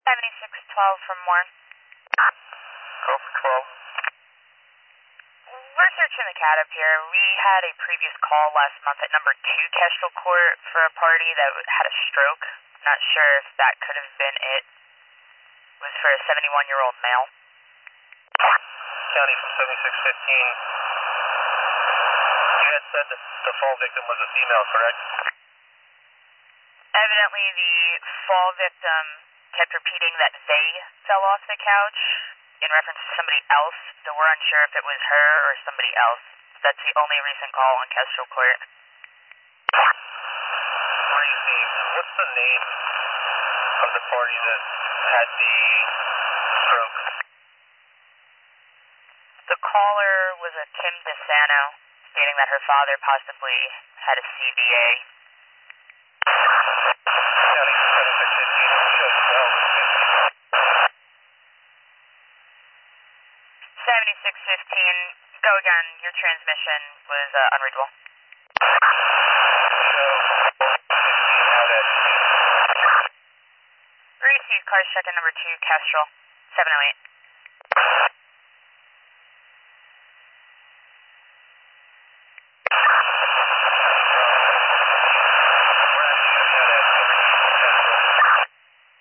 7612 from Moore. Go for 12. We're searching the cat up here. We had a previous call last month at number 2 Kestrel Court for a party that had a stroke. Not sure if that could have been it. It was for a 71-year-old male. County from 7615. You had said that the fall victim was a female, correct? Evidently, the fall victim kept repeating that they fell off the couch in reference to somebody else, so we're unsure if it was her or somebody else. That's the only recent call on Kestrel Court. What are you seeing? What's the name of the party that had the stroke? The caller was a Kim DeSano, stating that her father possibly had a CVA. County 7615. Show 7615, go again. Your transmission was unreadable. Show 15 out at. Receive car check-in number 2 Kestrel, 708.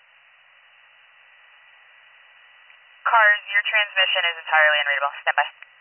Cars, your transmission is entirely unreadable. Stand by.